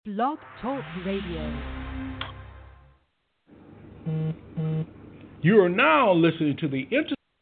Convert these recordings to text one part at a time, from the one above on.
Blog Talk Radio. You are now listening to the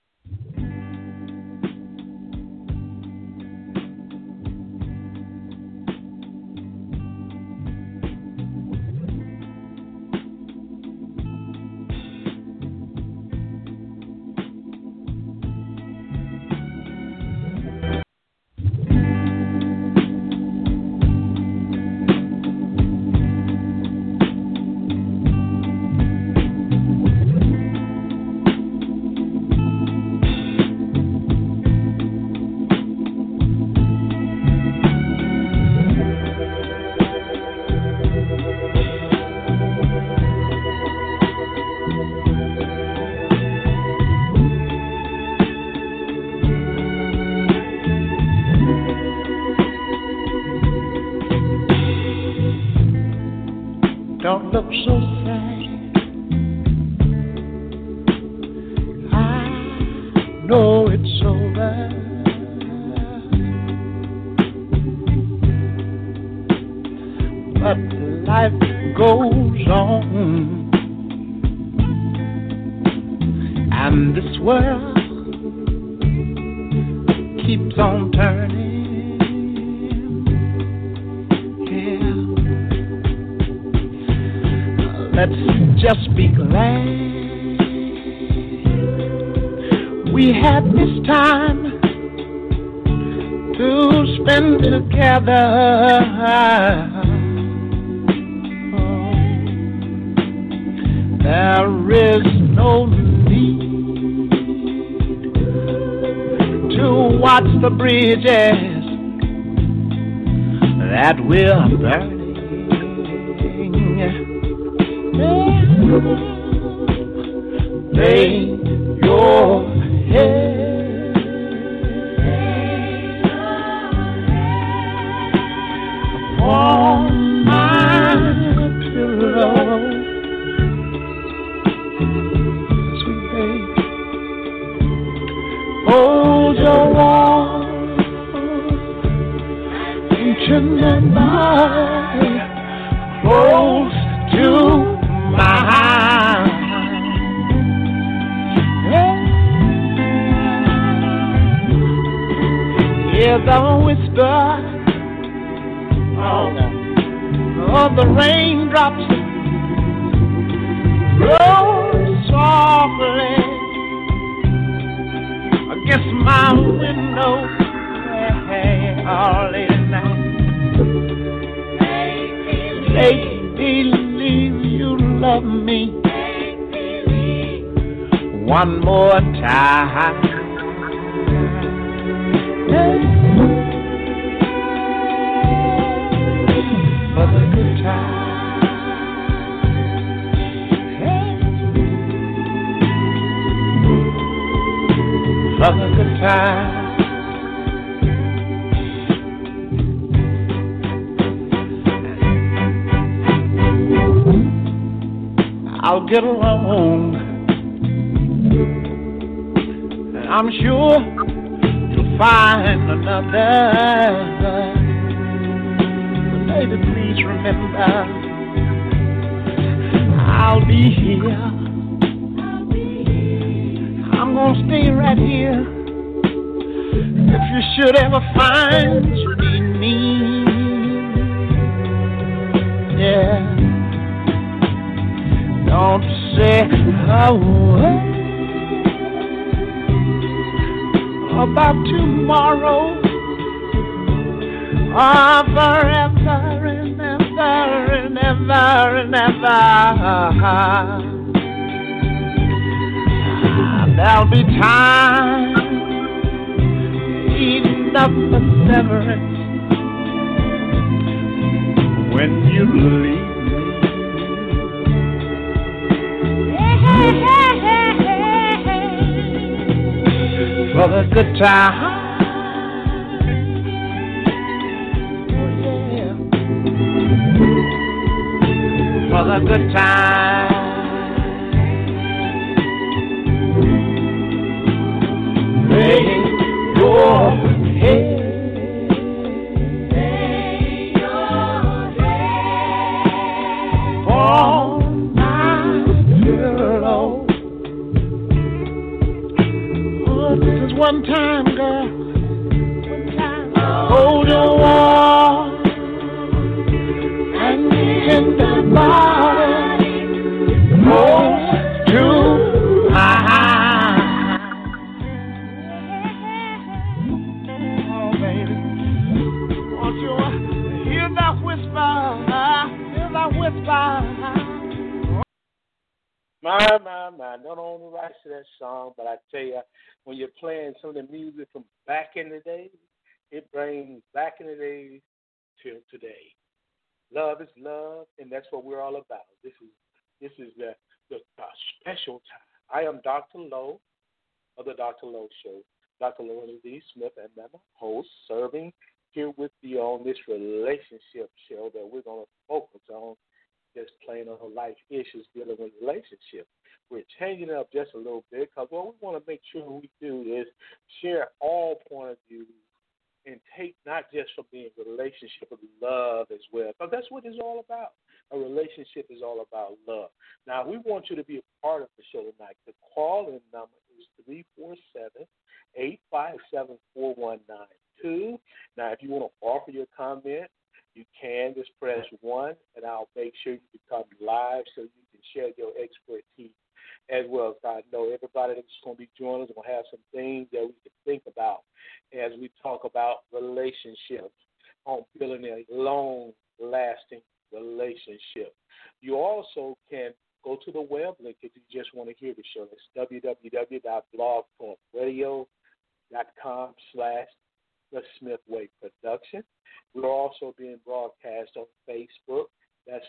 Don't look so sad. I know it's over. But life goes on, and this world keeps on turning. Let's just be glad we had this time to spend together. Oh, there is no need to watch the bridges that we're burning. Lay your head on my pillow, sweet babe. Hold your warm ancient body close to mine. Hear the whisper of the raindrops roll softly against my window all late at night. Make believe you love me one more time. For the good time, for the good time. I'll get along, and I'm sure to find another. But baby, please remember, I'll be here. I'm gonna stay right here. If you should ever find you need me, yeah, don't say a word about tomorrow or forever and ever and ever and ever. There'll be time eating up the severance when you leave me. For the good time. For the good time. Lay your head. Lay your head. one time, girl. Hold your wall and in the body close to my heart. Oh, baby, won't you hear that whisper? Hear that whisper? My. Not only writes to that song, but I tell you, when you're playing some of the music from back in the day, it brings back in the days till today. Love is love, and that's what we're all about. This is the special time. I am Dr. Lowe of the Dr. Lowe Show. Dr. Lorenzo D. Smith, and I'm a host serving here with you on this relationship show that we're going to focus on just plain on life issues dealing with relationships. We're changing it up just a little bit because what we want to make sure we do is share all point of views and take not just from being a relationship but love as well, because that's what it's all about. A relationship is all about love. Now, we want you to be a part of the show tonight. The call-in number is 347-857-4192. Now, if you want to offer your comment, you can just press 1, and I'll make sure you become live so you can share your expertise as well. So I know everybody that's going to be joining us will have some things that we can think about as we talk about relationships, on building a long-lasting relationship. You also can go to the web link if you just want to hear the show. It's www.blogtalkradio.com/The Smith Way Production. We're also being broadcast on Facebook. That's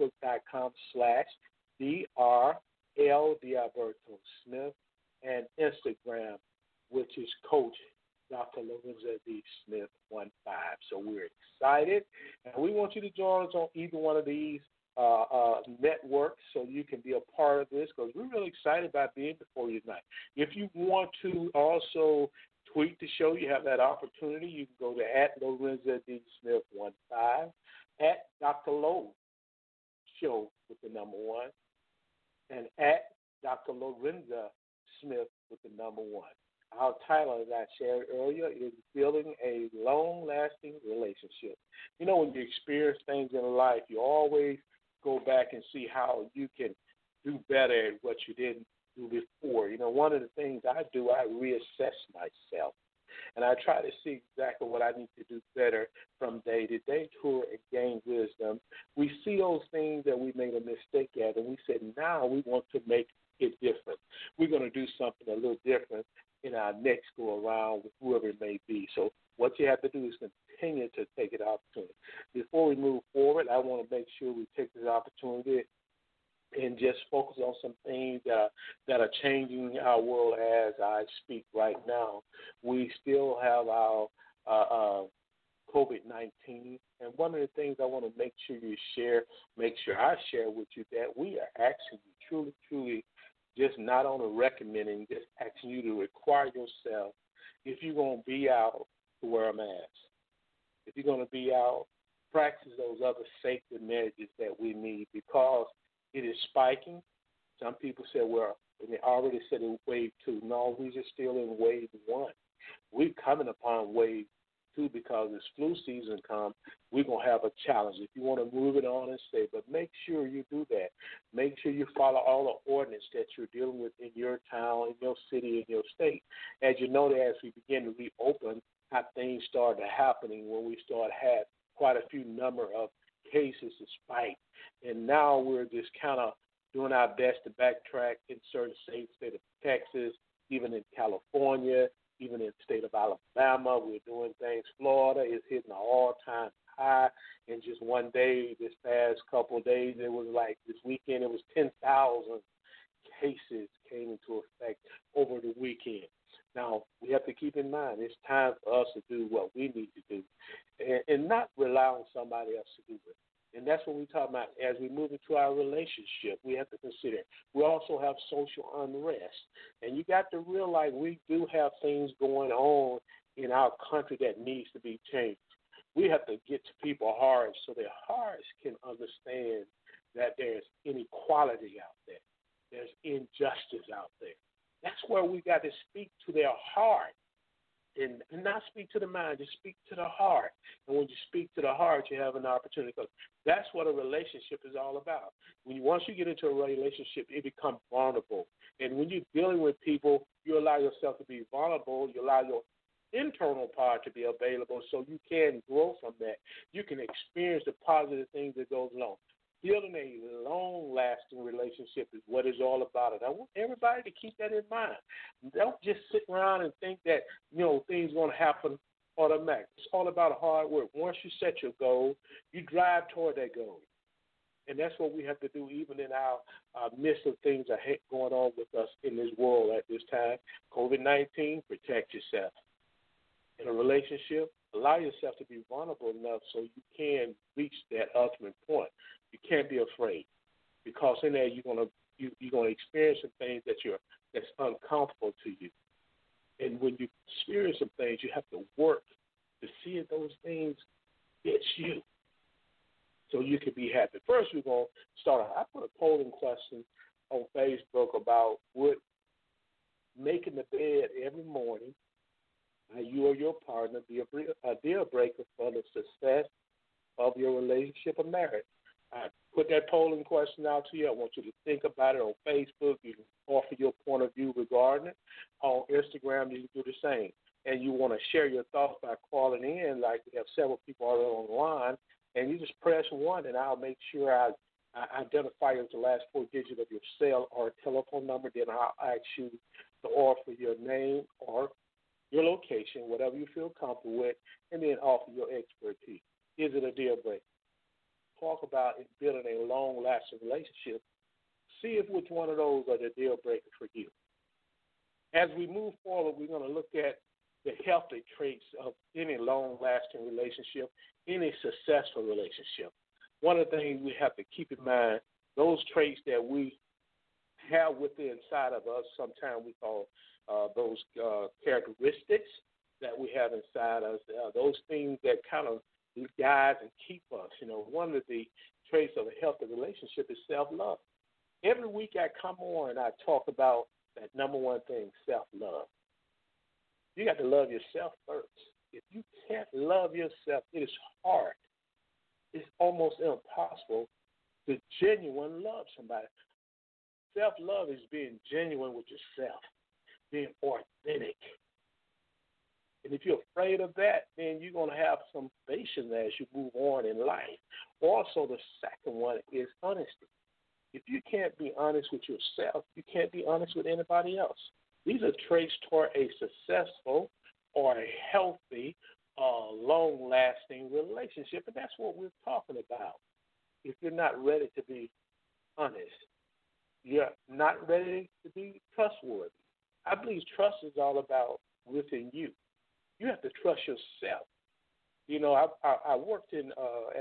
facebook.com/DRL Dialberto Smith, and Instagram, which is Coach Dr. Lorenzo D. Smith 15. So we're excited, and we want you to join us on either one of these networks so you can be a part of this, because we're really excited about being before you tonight. If you want to also tweet the show, you have that opportunity. You can go to @Lorenzo D. Smith 15, @Dr. Lowe Show with the number 1, and @Dr. Lorenzo Smith with the number 1. Our title, as I shared earlier, is Building a Long-Lasting Relationship. You know, when you experience things in life, you always go back and see how you can do better at what you didn't do before. You know, one of the things I do, I reassess myself, and I try to see exactly what I need to do better from day to day to gain wisdom. We see those things that we made a mistake at, and we said, now we want to make it different. We're going to do something a little different in our next go around with whoever it may be. So what you have to do is continue to take an opportunity. Before we move forward, I want to make sure we take this opportunity and just focus on some things that are changing our world as I speak right now. We still have our COVID-19, and one of the things I want to make sure I share with you that we are actually truly just not only recommending, just asking you to require yourself, if you're going to be out, to wear a mask. If you're going to be out, practice those other safety measures that we need, because it is spiking. Some people say, well, they already said in wave 2. No, we're just still in wave 1. We're coming upon wave 2 because as flu season comes, we're going to have a challenge. If you want to move it on and stay, but make sure you do that. Make sure you follow all the ordinance that you're dealing with in your town, in your city, in your state. As you know, that as we begin to reopen, how things started happening when we started had quite a few number of cases to spike. And now we're just kind of doing our best to backtrack in certain states, state of Texas, even in California, even in the state of Alabama. We're doing things. Florida is hitting an all-time high. In just one day, this past couple of days, it was like this weekend, it was 10,000 cases came into effect over the weekend. Now, we have to keep in mind, it's time for us to do what we need to do and not rely on somebody else to do it. And that's what we're talking about. As we move into our relationship, we have to consider. We also have social unrest. And you got to realize we do have things going on in our country that needs to be changed. We have to get to people's hearts so their hearts can understand that there's inequality out there. There's injustice out there. That's where we got to speak to their heart And not speak to the mind, just speak to the heart. And when you speak to the heart, you have an opportunity. Because that's what a relationship is all about. Once you get into a relationship, it becomes vulnerable. And when you're dealing with people, you allow yourself to be vulnerable. You allow your internal part to be available so you can grow from that. You can experience the positive things that goes along. Building a long-lasting relationship is what it's all about. And I want everybody to keep that in mind. Don't just sit around and think that, things are going to happen automatic. It's all about hard work. Once you set your goal, you drive toward that goal. And that's what we have to do even in our midst of things that are going on with us in this world at this time. COVID-19, protect yourself. In a relationship, allow yourself to be vulnerable enough so you can reach that ultimate point. You can't be afraid, because in there you're gonna experience some things that's uncomfortable to you. And when you experience some things, you have to work to see if those things fit you, so you can be happy. First, we're gonna start. I put a polling question on Facebook about would making the bed every morning, you or your partner, be a deal breaker for the success of your relationship or marriage. I put that polling question out to you. I want you to think about it on Facebook. You can offer your point of view regarding it. On Instagram, you can do the same. And you want to share your thoughts by calling in, like we have several people already online, and you just press 1, and I'll make sure I identify as the last 4 digits of your cell or telephone number. Then I'll ask you to offer your name or your location, whatever you feel comfortable with, and then offer your expertise. Is it a deal breaker? Talk about building a long-lasting relationship. See if which one of those are the deal breaker for you. As we move forward, we're going to look at the healthy traits of any long-lasting relationship, any successful relationship. One of the things we have to keep in mind, those traits that we have within inside of us, sometimes we call those characteristics that we have inside us, those things that kind of guide and keep us. One of the traits of a healthy relationship is self-love. Every week I come on and I talk about that number one thing, self-love. You got to love yourself first. If you can't love yourself, it is hard. It's almost impossible to genuinely love somebody. Self-love is being genuine with yourself, being authentic. And if you're afraid of that, then you're going to have some patience as you move on in life. Also, the second one is honesty. If you can't be honest with yourself, you can't be honest with anybody else. These are traits toward a successful or a healthy, long-lasting relationship, and that's what we're talking about. If you're not ready to be honest, you're not ready to be trustworthy. I believe trust is all about within you. You have to trust yourself. I worked in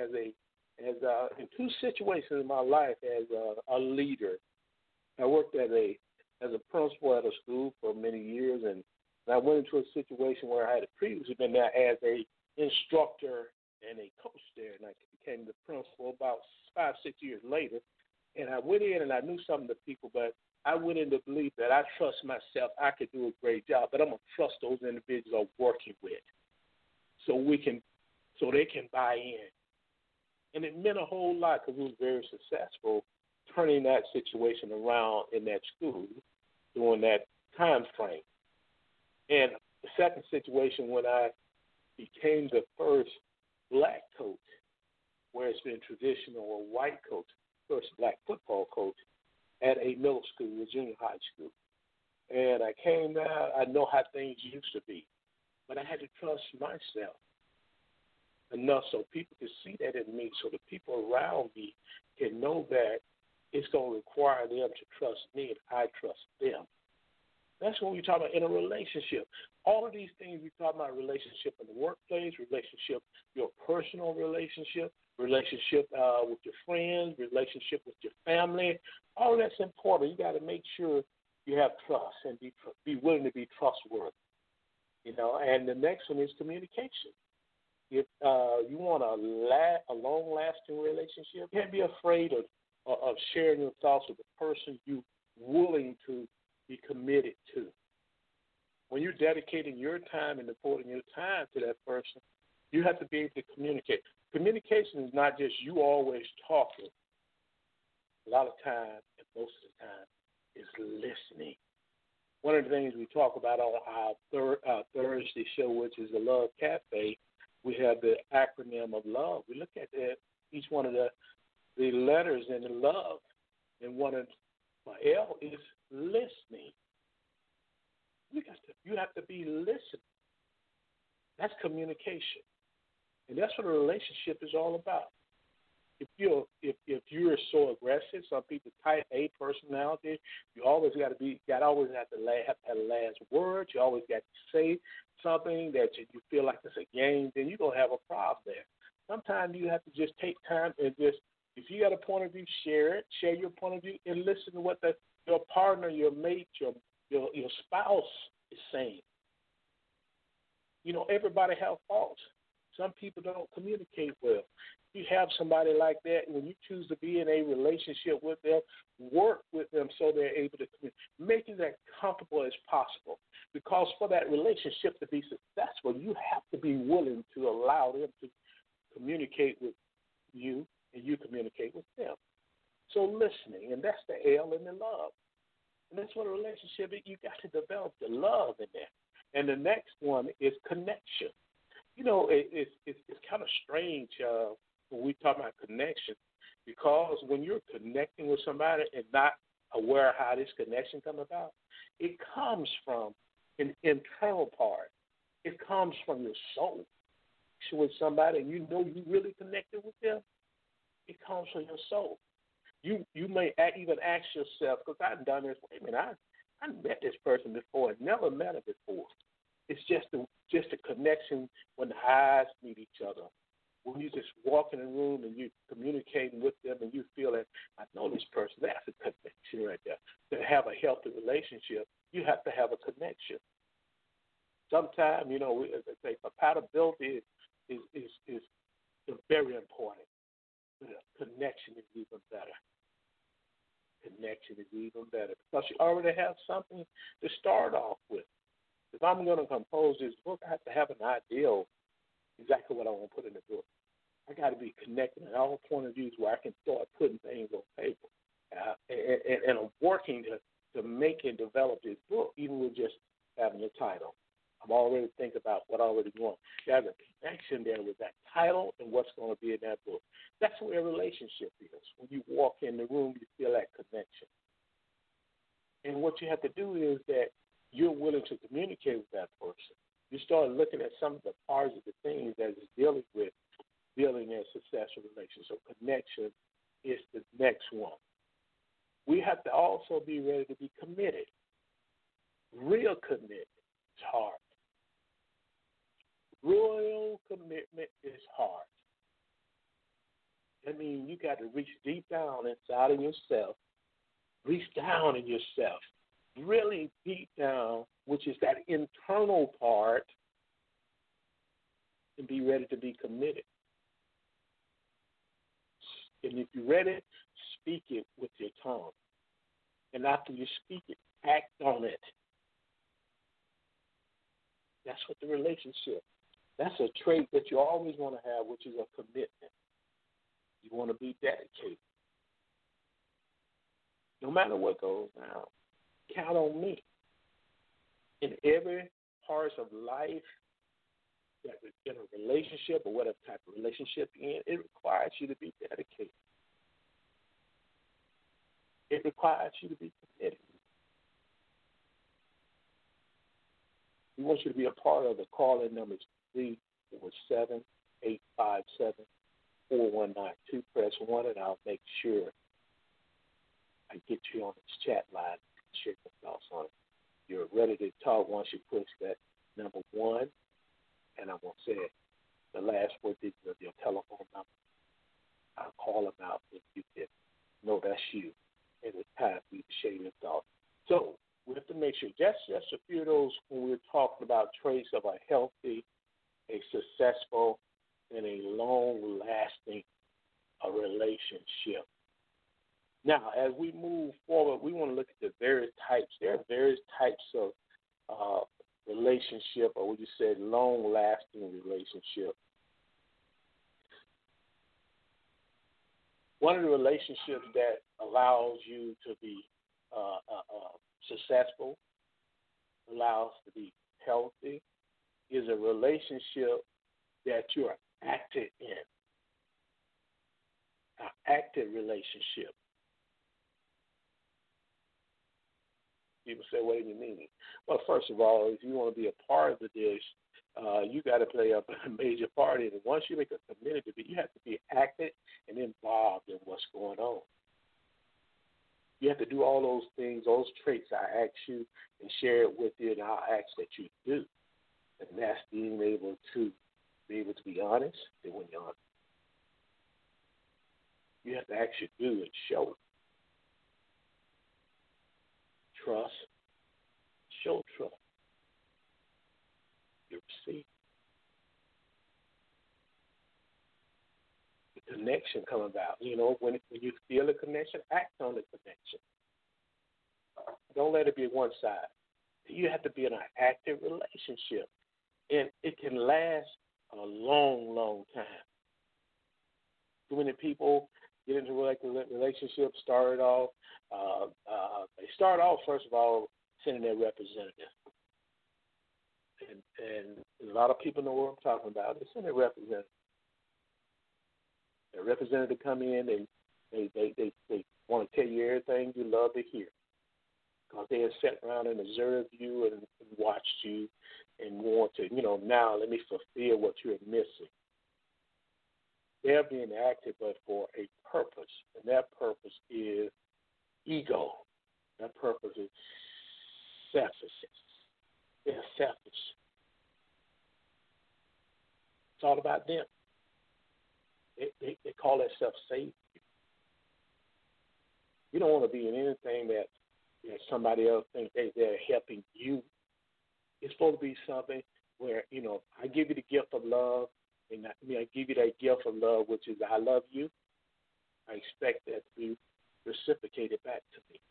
in 2 situations in my life as a leader. I worked as a principal at a school for many years, and I went into a situation where I had previously been there as a instructor and a coach there, and I became the principal about 5-6 years later. And I went in and I knew some of the people, but I went in to believe that I trust myself. I could do a great job, but I'm going to trust those individuals I'm working with so they can buy in. And it meant a whole lot because we were very successful turning that situation around in that school during that time frame. And the second situation when I became the first black coach, where it's been traditional or white coach, first black football coach at a middle school, a junior high school. And I came there, I know how things used to be, but I had to trust myself enough so people could see that in me, so the people around me can know that it's going to require them to trust me and I trust them. That's what we talk about in a relationship. All of these things we talk about: relationship in the workplace, relationship, your personal relationship with your friends, relationship with your family. All of that's important. You got to make sure you have trust and be willing to be trustworthy. And the next one is communication. If you want a long-lasting relationship, you can't be afraid of sharing your thoughts with the person you're willing to be committed to. When you're dedicating your time and devoting your time to that person, you have to be able to communicate. Communication is not just you always talking. A lot of times, and most of the time, is listening. One of the things we talk about on our Thursday show, which is the Love Cafe, we have the acronym of love. We look at each one of the letters in the love, and one of L is listening. You have to be listening. That's communication, and that's what a relationship is all about. If you're so aggressive, some people type A personality, you always have the last word. You always got to say something that you feel like it's a game. Then you're gonna have a problem there. Sometimes you have to just take time and just, if you got a point of view, share it. Share your point of view and listen to what your partner, your mate, your spouse is saying. You know, everybody have faults. Some people don't communicate well. You have somebody like that, and when you choose to be in a relationship with them, work with them so they're able to communicate. Make it as comfortable as possible. Because for that relationship to be successful, you have to be willing to allow them to communicate with you, and you communicate with them. So listening, and that's the L in the love. And that's what a relationship is. You got to develop the love in there. And the next one is connection. You know, it's kind of strange when we talk about connection, because when you're connecting with somebody and not aware of how this connection comes about, it comes from an internal part. It comes from your soul. So with somebody and you know you really connected with them, it comes from your soul. You may even ask yourself, because I've done this, wait a minute, I met this person before, never met her before. It's just a connection when the eyes meet each other. When you just walk in a room and you're communicating with them and you feel that, I know this person, that's a connection right there. To have a healthy relationship, you have to have a connection. Sometimes, you know, as I say, compatibility is very important. The connection is even better. Connection is even better because you already have something to start off with. If I'm going to compose this book, I have to have an idea of exactly what I want to put in the book. I got to be connected at all point of views where I can start putting things on paper. And I'm working to make and develop this book, even with just having the title. I'm already thinking about what I already want. There's a connection there with that title and what's going to be in that book. That's where a relationship is. When you walk in the room, you feel that connection. And what you have to do is that you're willing to communicate with that person. You start looking at some of the parts of the things that is dealing with building a successful relationship. So connection is the next one. We have to also be ready to be committed. Real commitment is hard. Real commitment is hard. I mean, you got to reach deep down inside of yourself. Reach down in yourself. Really deep down, which is that internal part, and be ready to be committed. And if you're ready, speak it with your tongue. And after you speak it, act on it. That's what the relationship. That's a trait that you always want to have, which is a commitment. You want to be dedicated. No matter what goes down, count on me. In every part of life, that in a relationship or whatever type of relationship you're in, it requires you to be dedicated. It requires you to be committed. We want you to be a part of the call-in numbers 347-857-4192. Press 1, and I'll make sure I get you on this chat line and share your thoughts on it. You're ready to talk once you push that number 1, and I'm going to say the last 4 digits of your telephone number. I'll call them out if you can know that's you. And it's time for you to share your thoughts. So we have to make sure, just a few of those when we're talking about traits of a healthy, a successful, and a long-lasting relationship. Now, as we move forward, we want to look at the various types. There are various types of relationship, or would you say long-lasting relationship? One of the relationships that allows you to be successful, allows to be healthy, is a relationship that you're active in, an active relationship. People say, what do you mean? Well, first of all, if you want to be a part of this, you got to play a major part in it. Once you make a commitment to be, you have to be active and involved in what's going on. You have to do all those things, those traits I ask you and share it with you, and I'll ask that you do. And that's being able to be honest. And when you're honest, you have to actually do and show trust. Show trust. You receive. The connection come about. You know, when you feel a connection, act on the connection. Don't let it be one side. You have to be in an active relationship. And it can last a long, long time. Too many people get into relationships, they start off, first of all, sending their representative. And a lot of people know what I'm talking about. They send their representative. Their representative come in, they want to tell you everything you love to hear. Because they have sat around and observed you and watched you and want to, now let me fulfill what you're missing. They're being active, but for a purpose. And that purpose is ego. That purpose is selfishness. They're selfish. It's all about them. They call themselves saved. You don't want to be in anything that somebody else thinks they're helping you. It's supposed to be something where, I give you the gift of love, and I give you that gift of love, which is I love you. I expect that to be reciprocated back to me.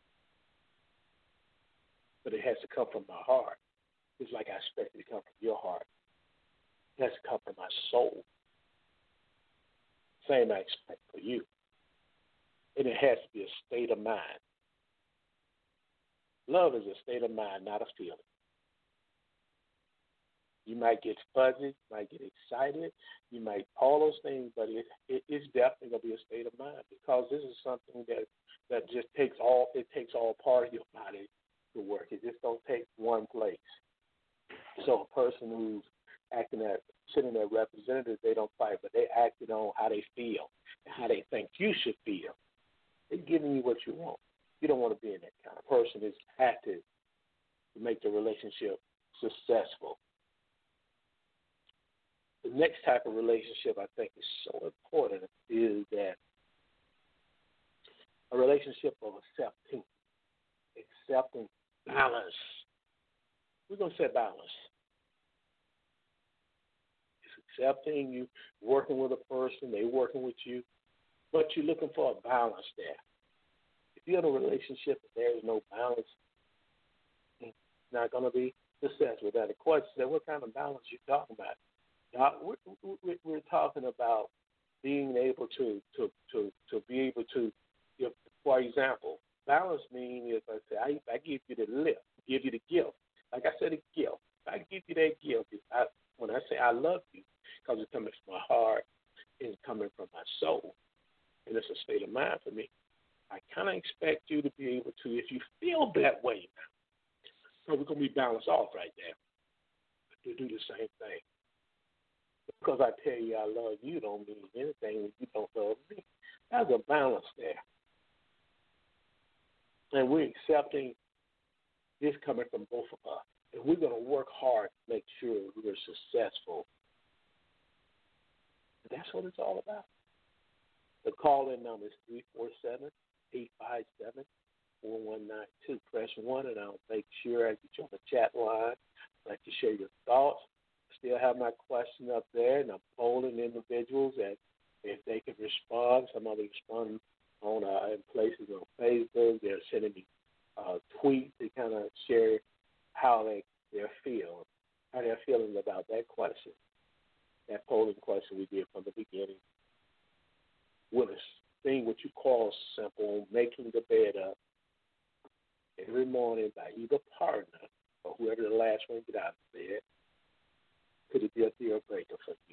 But it has to come from my heart. It's like I expect it to come from your heart. It has to come from my soul. Same I expect for you. And it has to be a state of mind. Love is a state of mind, not a feeling. You might get fuzzy, you might get excited, you might all those things, but it's definitely going to be a state of mind because this is something that just takes all part of your body to work. It just don't take one place. So a person who's sitting there representative, they don't fight, but they acted on how they feel and how they think you should feel. They're giving you what you want. You don't want to be in that kind of person who's active to make the relationship successful. The next type of relationship I think is so important is that a relationship of accepting balance. We're going to say balance. It's accepting you, working with a person, they working with you, but you're looking for a balance there. If you're in a relationship and there is no balance, it's not going to be successful. Now, the question is, what kind of balance are you talking about? Now, we're talking about being able to be able to, for example, balance means if I give you the lift, give you the gift. Like I said, a gift. If I give you that gift, when I say I love you, because it's coming from my heart, it's coming from my soul, and it's a state of mind for me. I kind of expect you to be able to, if you feel that way now, so we're going to be balanced off right there, to do the same thing. Because I tell you I love you don't mean anything if you don't love me. There's a balance there. And we're accepting this coming from both of us. And we're going to work hard to make sure we're successful. And that's what it's all about. The call-in number is 347-857-4192. Press 1, and I'll make sure I get you on the chat line. I'd like to share your thoughts. Still have my question up there, and I'm polling individuals that if they can respond. Some of them respond on in places on Facebook. They're sending me tweets to kind of share how they're thing what you call simple, making the bed up every morning by either partner or whoever the last one get out of bed, could it be a deal breaker for you?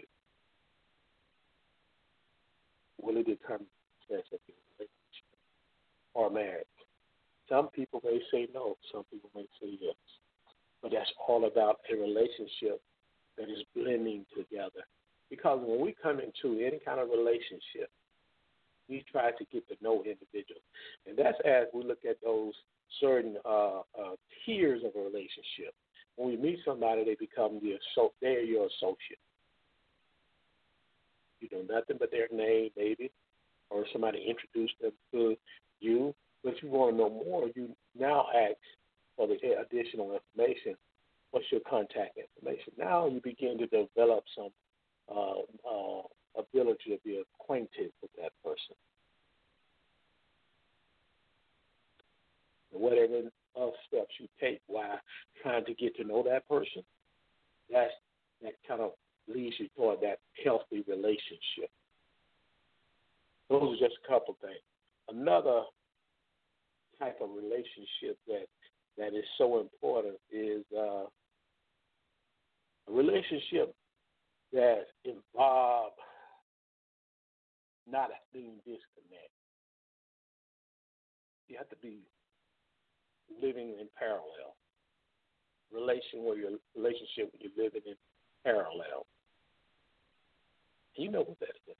Will it determine the success of your relationship or marriage? Some people may say no, some people may say yes. But that's all about a relationship that is blending together. Because when we come into any kind of relationship, we try to get to know individuals. And that's as we look at those certain tiers of a relationship. When we meet somebody, they become they're your associate. You know nothing but their name, maybe, or somebody introduced them to you. But if you want to know more, you now ask for the additional information. What's your contact information? Now you begin to develop some ability to be acquainted with that person. And whatever steps you take while trying to get to know that person, that kind of leads you toward that healthy relationship. Those are just a couple things. Another type of relationship that is so important is a relationship that involves not being disconnected. You have to be living in parallel. Relationship where you're living in parallel. You know what that is.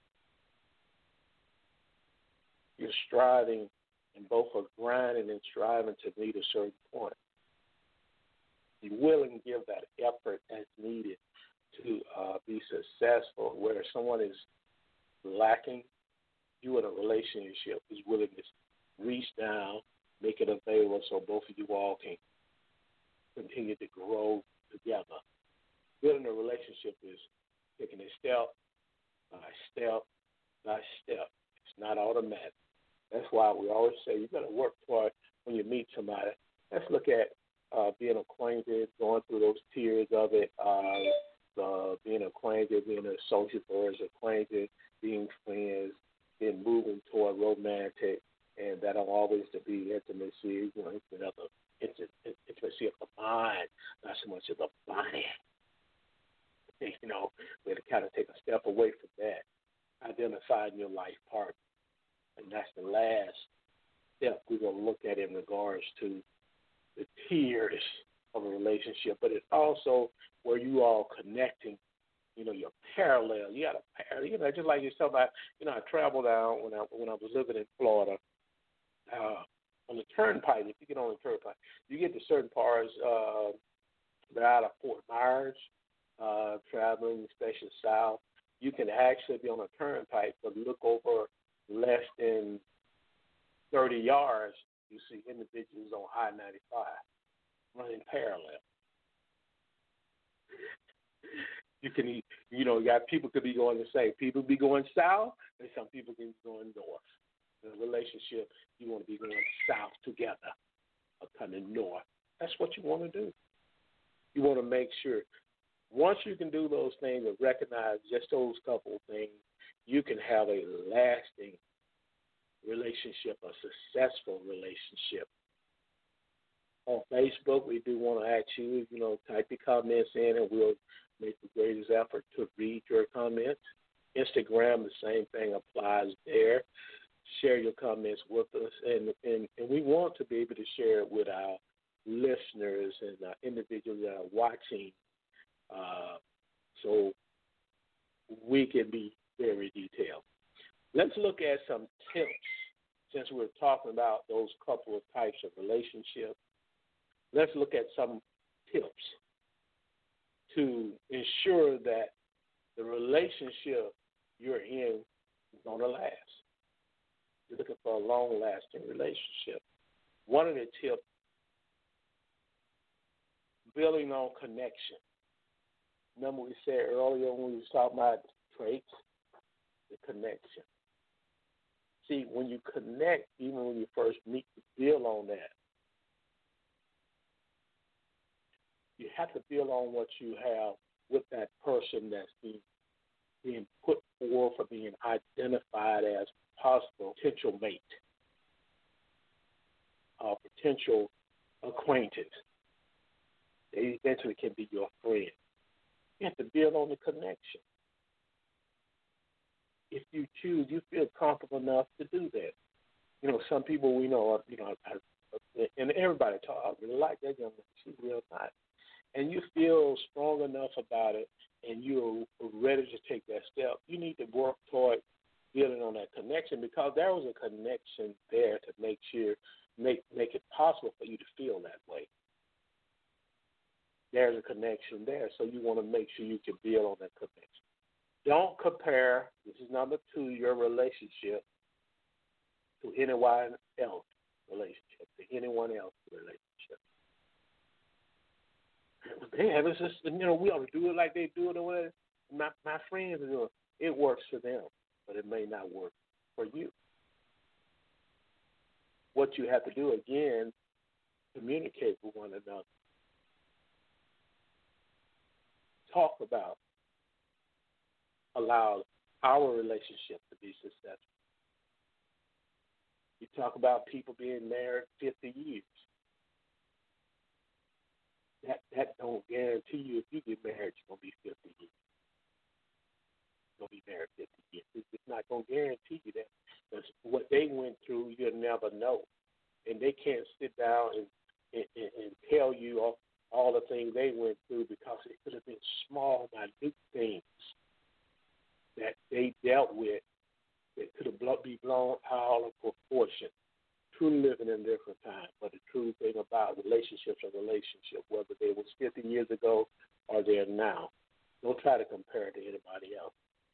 You're striving, and both are grinding and striving to meet a certain point. You're willing to give that effort as needed to be successful. Where someone is lacking, you in a relationship is willing to reach down, make it available so both of you all can continue to grow together. Building a relationship is taking it step by step by step. It's not automatic. That's why we always say you got to work toward when you meet somebody. Let's look at being acquainted, going through those tiers of it, being acquainted, being an associate versus acquainted, being friends, then moving toward romantic, and that'll always to be intimacy, intimacy of the mind, not so much of the body. We have to kind of take a step away from that, identifying your life partner. And that's the last step we're going to look at in regards to the tiers of a relationship. But it's also where you all connecting, your parallel. You got a parallel, just like you talk about, I traveled down when I was living in Florida. On the turnpike, if you get on the turnpike, you get to certain parts that out of Fort Myers, traveling, especially south. You can actually be on a turnpike, but look over less than 30 yards, you see individuals on I-95 running parallel. You can, got people could be going the same. People be going south, and some people can be going north. In a relationship, you want to be going south together or coming north. That's what you want to do. You want to make sure once you can do those things and recognize just those couple of things, you can have a lasting relationship, a successful relationship. On Facebook, we do want to ask you, type your comments in, and we'll make the greatest effort to read your comments. Instagram, the same thing applies there. Share your comments with us, and we want to be able to share it with our listeners and individuals that are watching, so we can be very detailed. Let's look at some tips since we're talking about those couple of types of relationships. Let's look at some tips to ensure that the relationship you're in is going to last. You're looking for a long-lasting relationship. One of the tips, building on connection. Remember we said earlier when we were talking about traits, the connection. See, when you connect, even when you first meet, you build on that. You have to build on what you have with that person that's being put forth or being identified as possible potential mate or potential acquaintance. They eventually can be your friend. You have to build on the connection. If you choose, you feel comfortable enough to do that. You know, some people we know, and everybody talk, I really like that young lady. She's real nice. And you feel strong enough about it and you're ready to take that step, you need to work toward building on that connection, because there was a connection there to make it possible for you to feel that way. There's a connection there, so you want to make sure you can build on that connection. Don't compare, this is number 2, your relationship to anyone else relationship, to anyone else relationship. They have this, we ought to do it like they do it or whatever. My friends are doing it. It works for them, but it may not work for you. What you have to do, again, communicate with one another. Talk about, allow our relationship to be successful. You talk about people being married 50 years. That don't guarantee you if you get married, you're going to be 50 years. You're going to be married 50 years. It's not going to guarantee you that. Because what they went through, you'll never know. And they can't sit down and tell you all the things they went through, because it could have been small, minute things that they dealt with that could have be blown out of proportion. Truly living in different times, but the true thing about relationships are relationships, whether they was 50 years ago or they're now. Don't try to compare it to anybody else.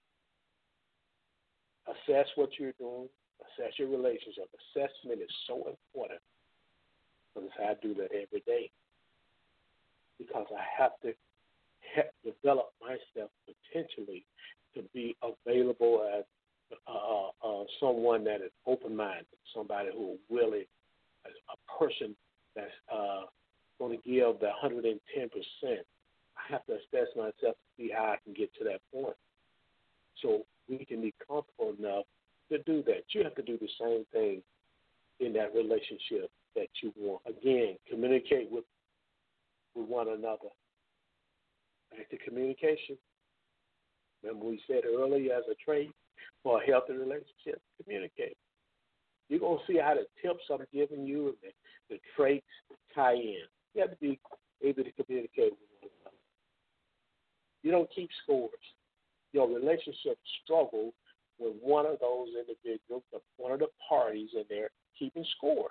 Assess what you're doing. Assess your relationship. Assessment is so important, because I do that every day, because I have to develop myself potentially to be available as someone that is open-minded, somebody who is willing, a person that's going to give the 110%. I have to assess myself to see how I can get to that point, so we can be comfortable enough to do that. You have to do the same thing in that relationship that you want. Again, communicate with one another. Back to communication. Remember we said earlier, as a trait for a healthy relationship, communicate. You're going to see how the tips I'm giving you and the traits tie in. You have to be able to communicate with one another. You don't keep scores. Your relationship struggles when one of those individuals, one of the parties in there, keeping score.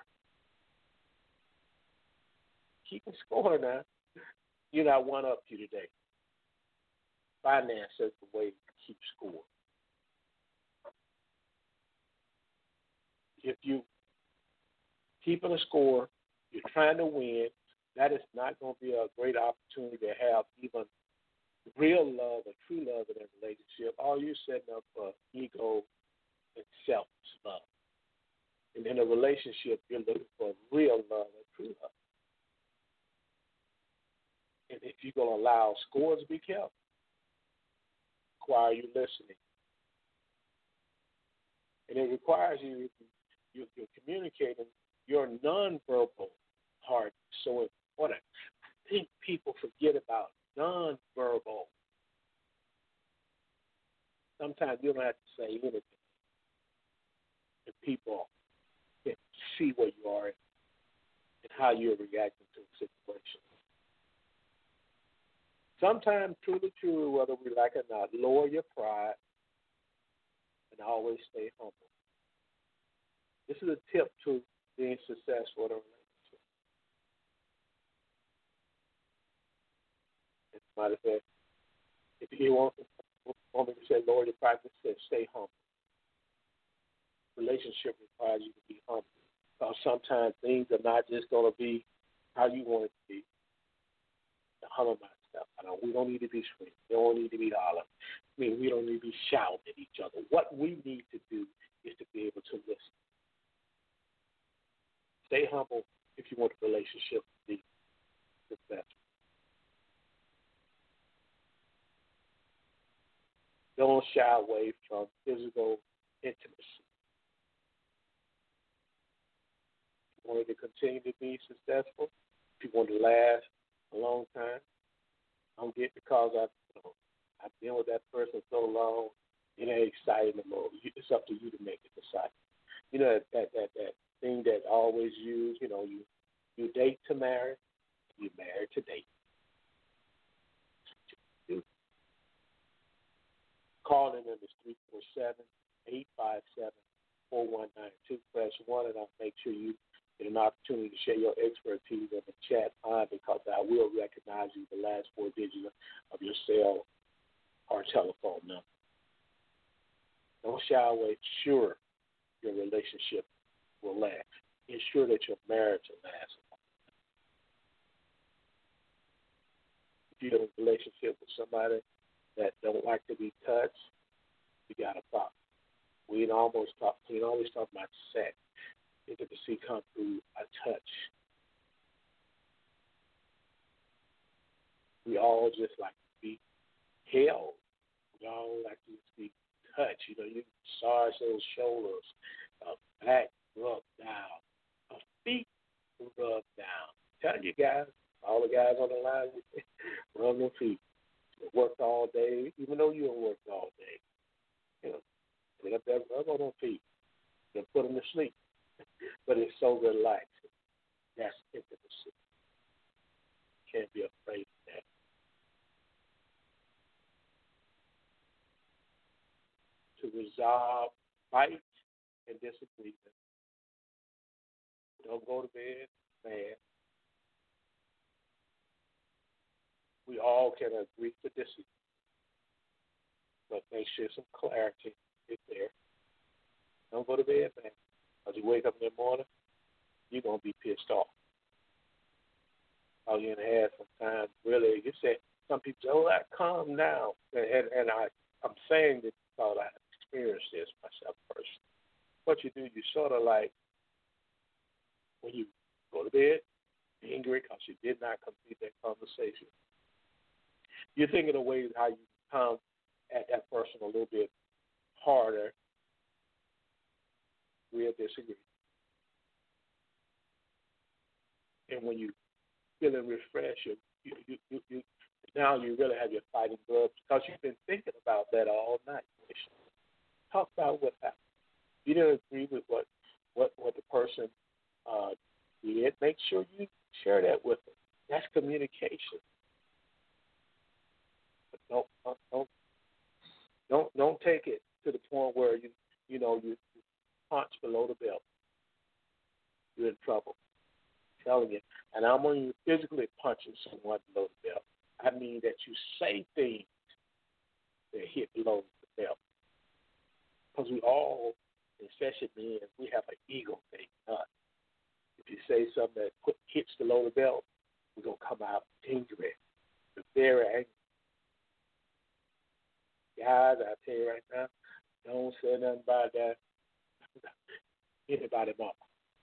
Keeping score now. You're not one up to today. Finance is the way to keep score. If you keeping a score, you're trying to win, that is not going to be a great opportunity to have even real love or true love in a relationship. All you're setting up for ego and self-love. And in a relationship, you're looking for real love and true love. And if you're going to allow scores to be kept, require you listening. And it requires you're communicating. Your nonverbal part is so important. I think people forget about nonverbal. Sometimes you don't have to say anything, and people can see where you are and how you're reacting to a situation. Sometimes, truly, whether we like it or not, lower your pride and always stay humble. This is a tip to being successful in a relationship. As a matter of fact, if you want me to say lower your pride, just say stay humble. Relationship requires you to be humble, because sometimes things are not just going to be how you want it to be. Humble myself. We don't need to be screaming. We don't need to be hollering. We don't need to be shouting at each other. What we need to do is to be able to listen. Stay humble if you want the relationship to be successful. Don't shy away from physical intimacy. want to continue to be successful, if you want to last a long time, don't get because I've been with that person so long, it ain't exciting no more. It's up to you to make it exciting. You know that thing that I always use. You date to marry, you marry to date. Calling them is 347-857-4192. Press 1, and I'll make sure you get an opportunity to share your expertise in the chat line because I will recognize you the last 4 digits of your cell or telephone number. Don't shy away. Sure, your relationship will last. Ensure that your marriage will last. If you're in a relationship with somebody that don't like to be touched, you got a problem. We always talk about sex. Intimacy comes through a touch. We all just like to be held. We all like to be touched. You massage those shoulders, back rub down, feet rub down. Tell you guys, all the guys on the line, rub their feet. Worked all day, even though you don't work all day. Put up that rub on their feet. Then put them to sleep. But it's so relaxing. That's intimacy. Can't be afraid of that. To resolve fight and disagreement. Don't go to bed mad. We all can agree to disagree. But make sure some clarity is there. Don't go to bed, man. As you wake up in the morning, you're going to be pissed off. All you're going to have some time, really, you say, some people say, oh, calm down. And I'm saying this because I experienced this myself personally. What you do, you sort of like, when you go to bed, angry because you did not complete that conversation. You're thinking of ways how you come at that person a little bit harder. We'll disagree. And when you feeling refreshed, you now you really have your fighting gloves because you've been thinking about that all night. Talk about what happened. You didn't agree with what the person did. Make sure you share that with them. That's communication. But don't take it to the point where you punch below the belt. You're in trouble. I'm telling you. And I'm when you physically punching someone below the belt. I mean that you say things that hit below the belt. Because we all, especially men, we have an ego thing. If you say something that hits below the belt, we're going to come out angry. We're very angry. Guys, I tell you right now, don't say nothing about that. Anybody mama.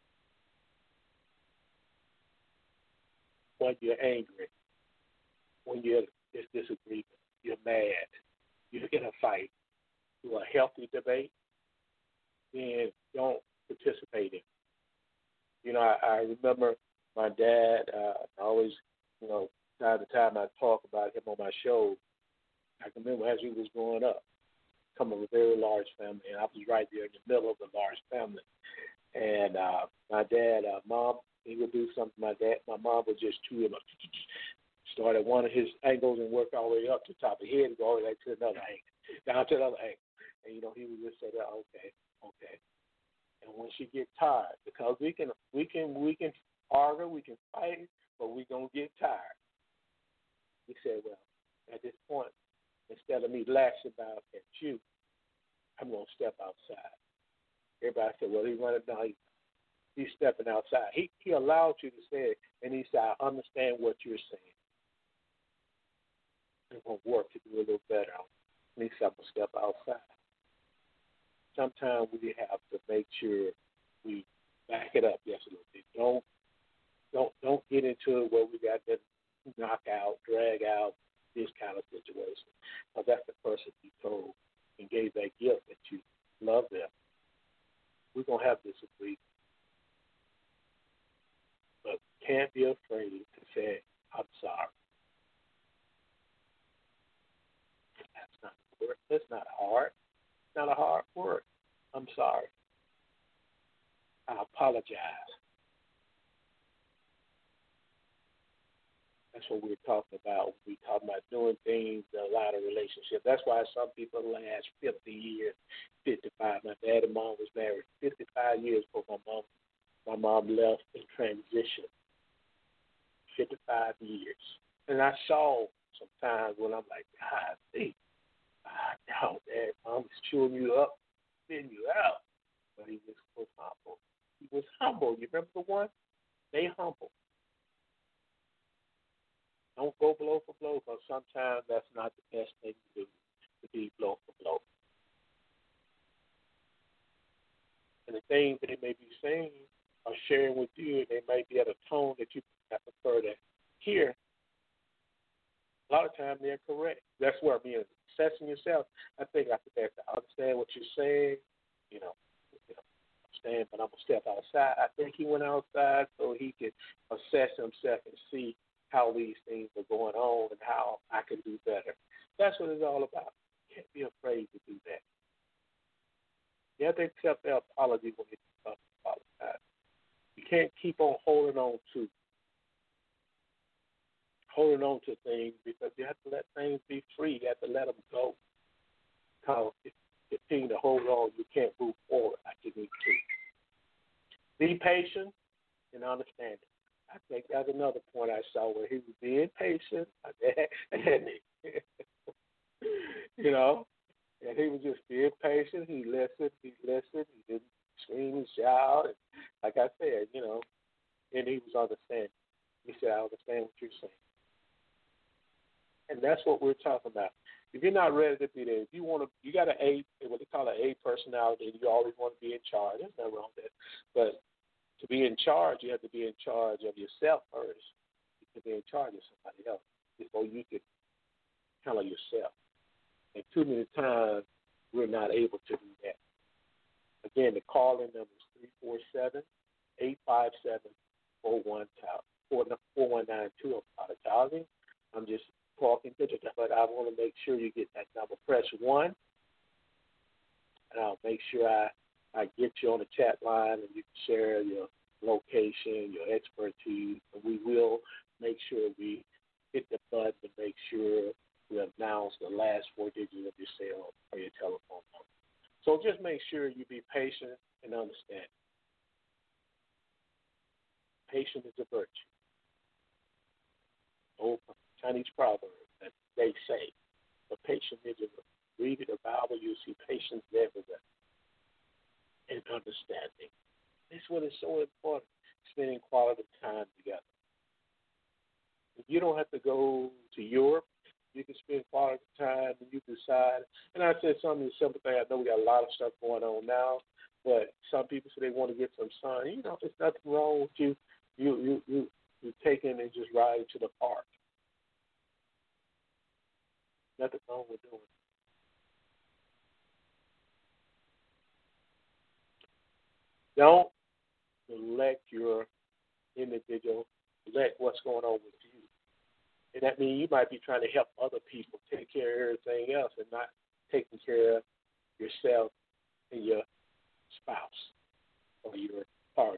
When you're angry, when you're in disagreement, you're mad, you're in a fight, do a healthy debate, then don't participate in it. I remember my dad, always, time to time I talk about him on my show. I can remember as he was growing up, come from a very large family, and I was right there in the middle of the large family. And my dad, mom, he would do something. My mom would just chew him up, start at one of his angles and work all the way up to the top of the head and go all the way to another angle, down to another angle. And he would just say, okay. And when she get tired, because we can argue, we can fight, but we gonna get tired. He said, well, at this point, instead of me lashing out at you, I'm gonna step outside. Everybody said, well, he's running down. He's stepping outside. He allowed you to say it, and he said, I understand what you're saying. I'm gonna work to do a little better. At least I'm gonna step outside. Sometimes we have to make sure we back it up just a little bit. Don't get into it where we got to knock out, drag out this kind of situation. Because that's the person you told and gave that gift that you love them. We're gonna have disagreement. can't be afraid to say, I'm sorry. That's not work. That's not hard. It's not a hard word. I'm sorry. I apologize. That's what we're talking about. We're talking about doing things in a lot of relationships. That's why some people last 50 years, 55. My dad and mom was married 55 years before my mom left and transitioned. 55 years. And I saw sometimes when I'm like, God, Dad, Mom is chewing you up, spitting you out. But he was humble. He was humble. You remember the one? Stay humble. Don't go blow for blow, because sometimes that's not the best thing to do, to be blow for blow. And the things that they may be saying or sharing with you, they may be at a tone that you prefer to hear. A lot of times they're correct. That's where I mean, assessing yourself. I think I have to understand what you're saying. Understand, but I'm gonna step outside. I think he went outside so he could assess himself and see how these things are going on and how I can do better. That's what it's all about. You can't be afraid to do that. You have to accept their apology when you apologize. You can't keep on holding on to things, because you have to let things be free. You have to let them go. Because if you continue to hold on, you can't move forward like you need to. Be patient and understanding. I think that's another point I saw where he was being patient, and and he was just being patient. He listened, he didn't scream and shout. And like I said, and he was understanding. He said, I understand what you're saying. And that's what we're talking about. If you're not ready to be there, if you got what they call an A personality, and you always want to be in charge. There's nothing wrong with that. But to be in charge, you have to be in charge of yourself first. You can be in charge of somebody else before you can handle yourself. And too many times, we're not able to do that. Again, the call-in number is 347-857-4192. Apologizing. I'm just talking to you, but I want to make sure you get that number. Press 1, and I'll make sure I get you on the chat line, and you can share your location, your expertise, and we will make sure we hit the button to make sure we announce the last 4 digits of your cell or your telephone number. So just make sure you be patient and understand. Patience is a virtue. Old Chinese proverb that they say, but patience is a virtue. Read the Bible, you'll see patience everywhere. And understanding. That's what is so important, spending quality time together. You don't have to go to Europe. You can spend quality time and you decide. And I said something simple thing. I know we got a lot of stuff going on now, but some people say they want to get some sun. There's nothing wrong with you taking and just riding to the park. Nothing wrong with doing it. Don't neglect your individual, neglect what's going on with you. And that means you might be trying to help other people take care of everything else and not taking care of yourself and your spouse or your partner.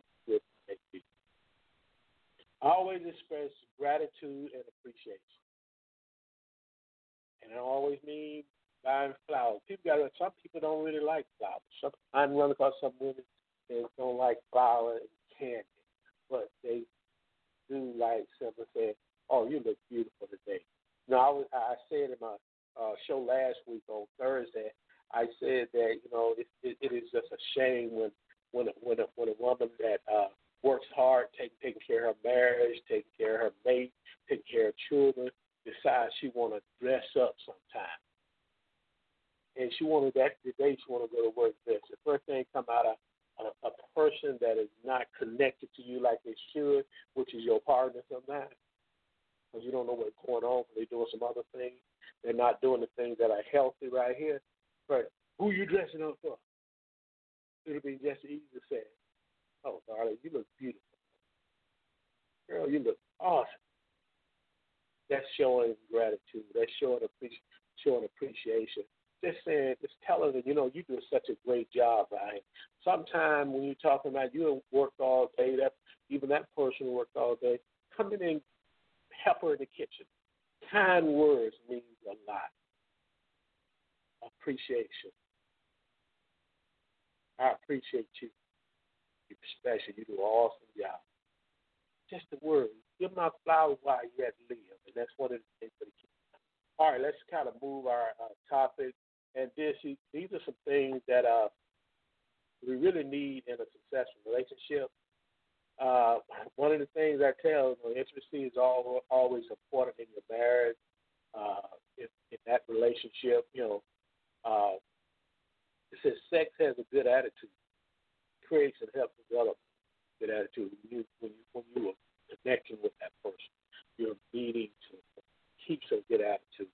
I always express gratitude and appreciation. And I always mean buying flowers. Some people don't really like flowers. I run across some women that don't like flowers and candy, but they do like simply saying, "Oh, you look beautiful today." Now, I said in my show last week on Thursday, I said that it is just a shame when a woman that works hard, taking care of her marriage, taking care of her mate, taking care of children, decides she want to dress up sometime. And she wanted that today. She want to go to work dressed. The first thing come out of a person that is not connected to you like they should, which is your partner sometimes, because you don't know what's going on. They're doing some other things. They're not doing the things that are healthy right here. But who you dressing up for? It'll be just easy to say, "Oh, darling, you look beautiful." Girl, girl, you look awesome. That's showing gratitude. That's showing appreciation. Just saying, just telling them, you do such a great job, right? Sometimes when you're talking about you worked all day, even that person who worked all day, come in and help her in the kitchen. Kind words means a lot. Appreciation. I appreciate you. You're special. You do an awesome job. Just the word. Give them our flowers while you have to live. And that's one of the things for the kids. All right, let's kind of move our topic. And these are some things that we really need in a successful relationship. One of the things I tell intimacy is always important in your marriage, in that relationship. It says sex has a good attitude, creates and helps develop good attitude. When you are connecting with that person, you're meeting to keeps a good attitude.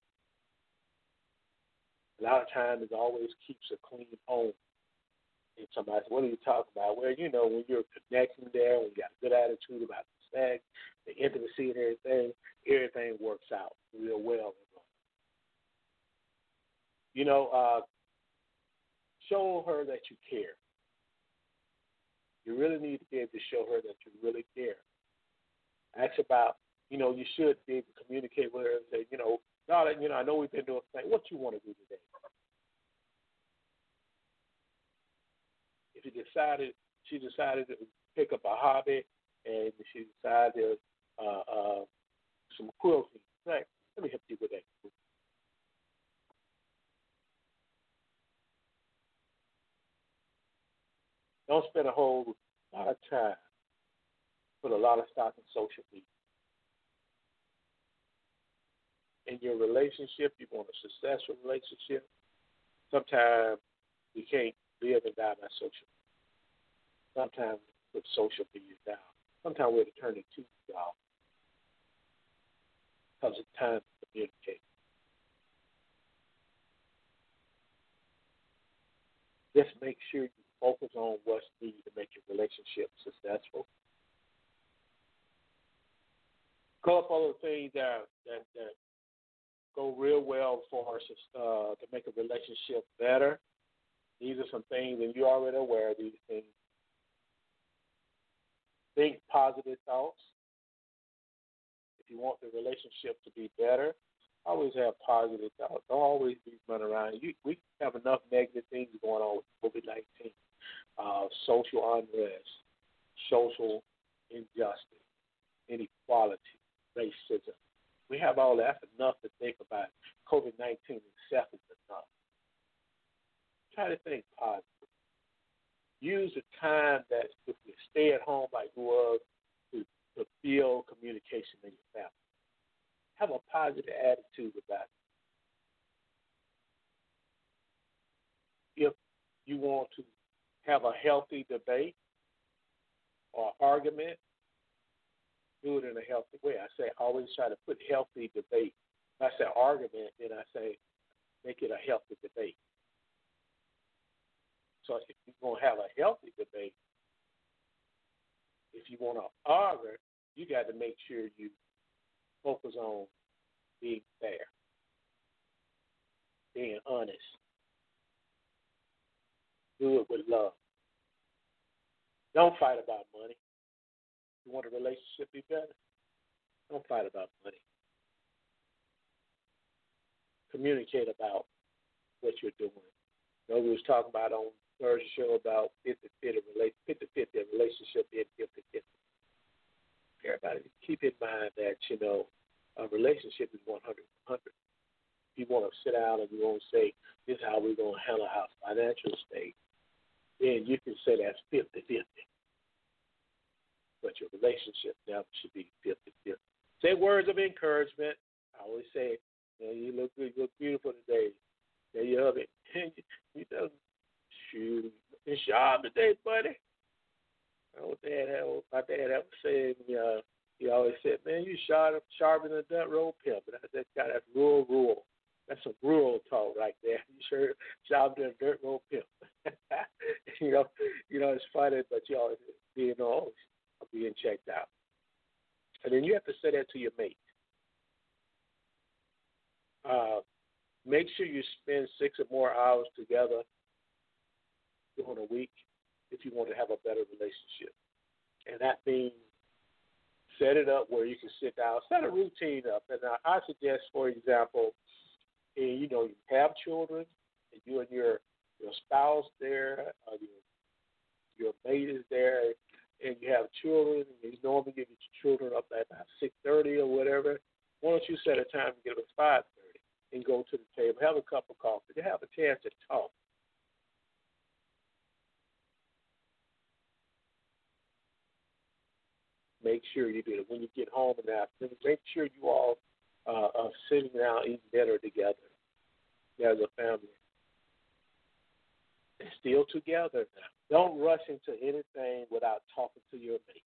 A lot of times it always keeps a clean home. And somebody says, what are you talking about? Well, when you're connecting there, when you got a good attitude about the sex, the intimacy and everything works out real well. Show her that you care. You really need to be able to show her that you really care. Ask about, you should be able to communicate with her and say, darling, I know we've been doing things. What you want to do today? If she decided to pick up a hobby and she decided some quilting, right? Let me help you with that. Don't spend a whole lot of time, put a lot of stock in social media. In your relationship, you want a successful relationship. Sometimes you can't live and die by social media. Sometimes we put social media down. Sometimes we have to turn the TV off because it's time to communicate. Just make sure you focus on what's needed to make your relationship successful. A couple other things that go real well for us to make a relationship better. These are some things, and you're already aware of these things. Think positive thoughts. If you want the relationship to be better, always have positive thoughts. Don't always be running around. We have enough negative things going on with COVID-19. Social unrest, social injustice, inequality, racism. We have all that. That's enough to think about. COVID-19 itself is enough. Try to think positive. Use the time that if you stay at home like you was to build communication in your family. Have a positive attitude about it. If you want to have a healthy debate or argument, do it in a healthy way. I say always try to put healthy debate. If I say argument, then I say make it a healthy debate. So if you're going to have a healthy debate, if you want to argue, you got to make sure you focus on being fair, being honest. Do it with love. Don't fight about money. You want a relationship to be better? Don't fight about money. Communicate about what you're doing. We was talking about on Thursday show about 50-50 relationship being 50-50. Everybody keep in mind that, a relationship is 100-100. If you want to sit down and you want to say, this is how we're going to handle our financial state, then you can say that's 50-50. But your relationship now should be 50-50. Say words of encouragement. I always say, you look good, you look beautiful today. There you have it. Shoot, it's sharp today, buddy. My dad had said, he always said, man, you sharper than a dirt road pimp. That's rural. That's some rural talk right there. You sure sharper than a dirt road pimp. It's funny, but you always being checked out. And then you have to say that to your mate. Make sure you spend 6 or more hours together during a week if you want to have a better relationship. And that means set it up where you can sit down, set a routine up. And I suggest, for example, you have children, and you and your spouse there, your mate is there, and you have children, and you normally get your children up at about 6:30 or whatever. Why don't you set a time to get up at 5:30 and go to the table, have a cup of coffee, to have a chance to talk. Make sure you do it. When you get home in the afternoon, make sure you all are sitting down eating dinner together as a family. And still together now. Don't rush into anything without talking to your mate.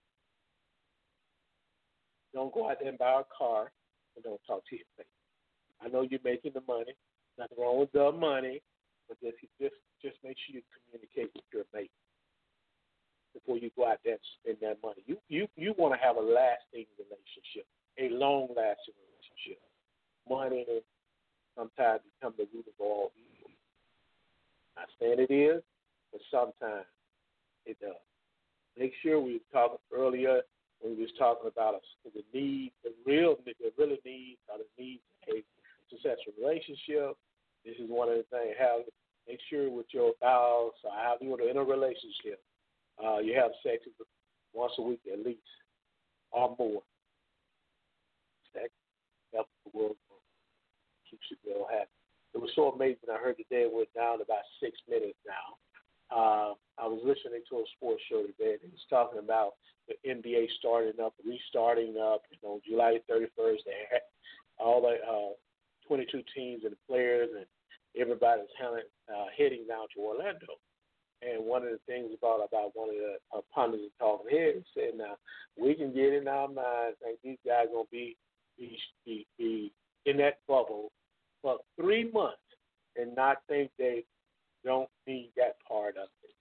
Don't go out there and buy a car and don't talk to your mate. I know you're making the money. Nothing wrong with the money, but just make sure you communicate with your mate before you go out there and spend that money. You want to have a lasting relationship, a long-lasting relationship. Money sometimes become the root of all evil. Not saying it is, but sometimes it does. Make sure we were talking earlier when we was talking about the need, the real needs are the needs of a successful relationship. This is one of the things. Make sure with your spouse or how you want to in a relationship, you have sex once a week at least or more. Sex helps the world grow, keeps the girl happy. It was so amazing. I heard today it went down to about 6 minutes now. I was listening to a sports show today, and he was talking about the NBA restarting up. On July 31st, they had all the 22 teams and the players, and everybody's heading down to Orlando. And one of the things about one of the pundits talking here, he said, now, we can get in our minds, think these guys are going to be in that bubble for 3 months and not think they don't need that part of it.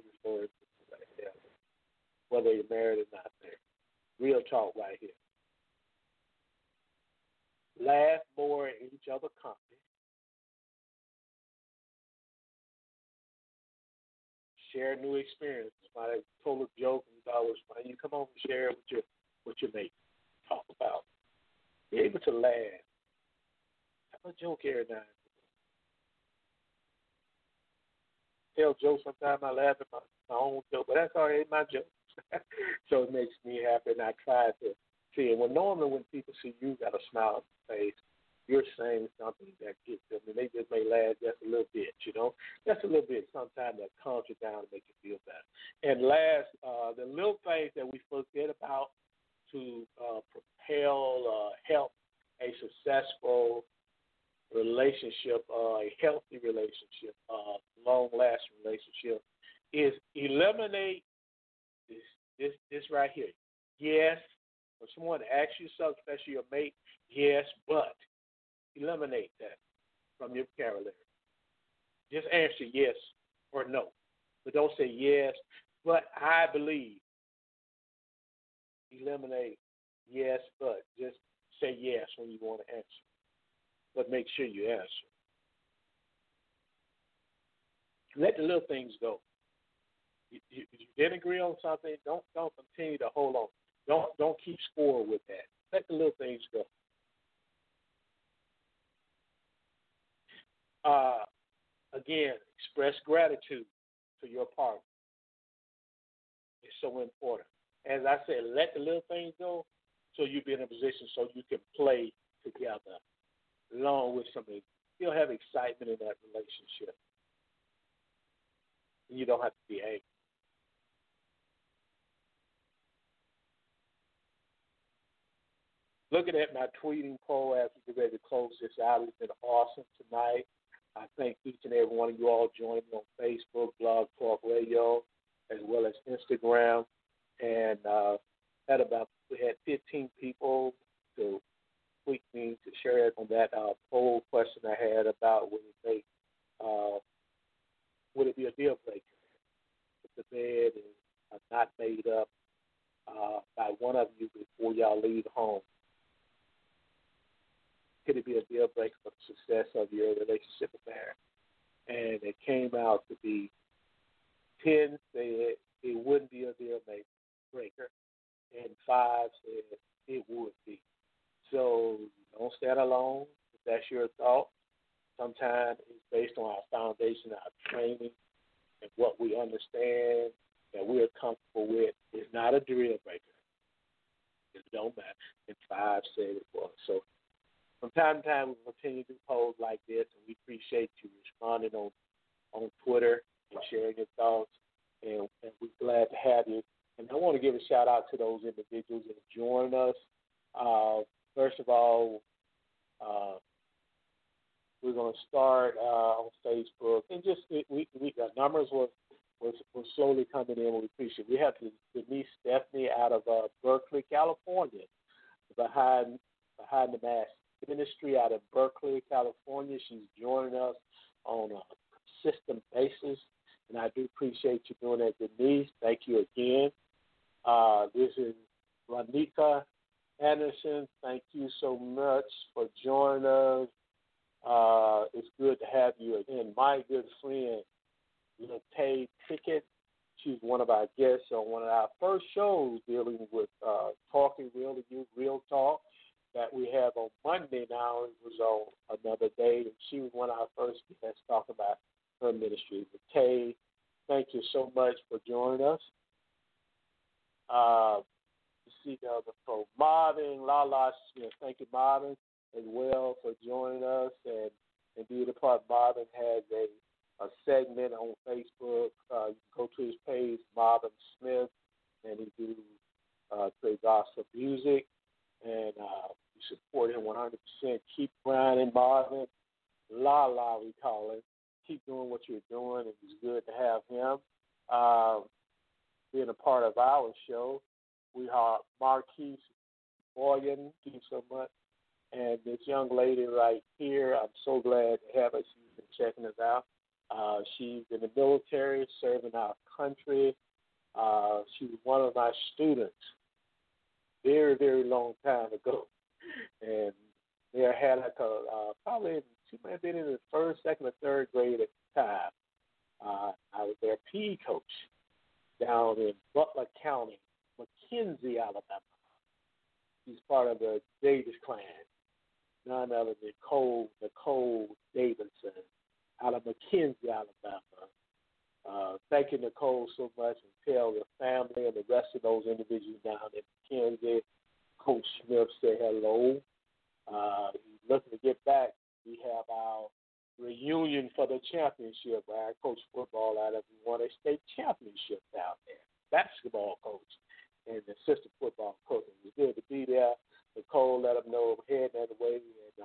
Whether you're married or not there. Real talk right here. Laugh more at each other's company. Share new experiences. My total joke and always funny. You come home and share it with your mate. Talk about. Be able to laugh. Have a joke every now and then. Tell jokes sometimes. I laugh at my own joke, but that's all right, my joke. So it makes me happy, and I try to see it. Normally when people see you got a smile on your face, you're saying something that gets them, and they just may laugh just a little bit, Just a little bit. Sometimes that calms you down and makes you feel better. And last, the little things that we forget about to help a successful relationship, a healthy relationship, long-lasting relationship, is eliminate this right here. Yes, when someone asks you something, especially your mate, yes, but eliminate that from your vocabulary. Just answer yes or no, but don't say yes, but I believe. Eliminate yes, but. Just say yes when you want to answer, but make sure you answer. Let the little things go. You didn't agree on something, don't continue to hold on. Don't keep score with that. Let the little things go. Again, express gratitude to your partner. It's so important. As I said, let the little things go so you be in a position so you can play together along with somebody. You'll have excitement in that relationship. And you don't have to be angry. Looking at my tweeting poll as we get ready to close this out, it's been awesome tonight. I thank each and every one of you all joining me on Facebook, Blog Talk Radio, as well as Instagram. And we had 15 people to tweet me to share it on that poll question I had about would it be a deal breaker if the bed is not made up by one of you before y'all leave home. Could it be a deal breaker for the success of your relationship or marriage? And it came out to be 10 said it wouldn't be a deal breaker, and 5 said it would be. So don't stand alone if that's your thought. Sometimes it's based on our foundation, our training, and what we understand that we're comfortable with. It's not a deal breaker. It don't matter. And 5 said it was. So from time to time, we continue to polls like this, and we appreciate you responding on Twitter and sharing your thoughts, and we're glad to have you. And I want to give a shout-out to those individuals that joined us. First of all, we're going to start on Facebook, and just our numbers were slowly coming in. We appreciate it. We have Denise Stephanie out of Berkeley, California, behind the Mass Ministry out of Berkeley, California. She's joining us on a consistent basis, and I do appreciate you doing that, Denise. Thank you again. This is Ronika Anderson. Thank you so much for joining us. It's good to have you again. My good friend, Latay Ticket. She's one of our guests on one of our first shows dealing with Talking Real to You, Real Talk, that we have on Monday now. It was on another day, and she was one of our first guests talking about her ministry. Latay, thank you so much for joining us. See the other folks. Marvin, Lala, thank you, Marvin, as well for joining us and being a part. Marvin has a segment on Facebook. You can go to his page, Marvin Smith, and he do play gospel music, and we support him 100%. Keep grinding, Marvin. Lala, we call him. Keep doing what you're doing, and it's good to have him being a part of our show. We have Marquise Boyan, thank you so much. And this young lady right here, I'm so glad to have her. She's been checking us out. She's in the military, serving our country. She was one of my students very, very long time ago. And they had like probably, she might have been in the first, second, or third grade at the time. I was their PE coach down in Butler County, McKenzie, Alabama. He's part of the Davis clan. None other than Nicole Davidson out of McKenzie, Alabama. Thank you, Nicole, so much, and tell the family and the rest of those individuals down in McKenzie. Coach Smith said hello. He's looking to get back. We have our reunion for the championship, where I coach football out of. We won a state championship down there. Basketball coach and assistant football coach. It was good to be there. Nicole let them know I'm heading that way, and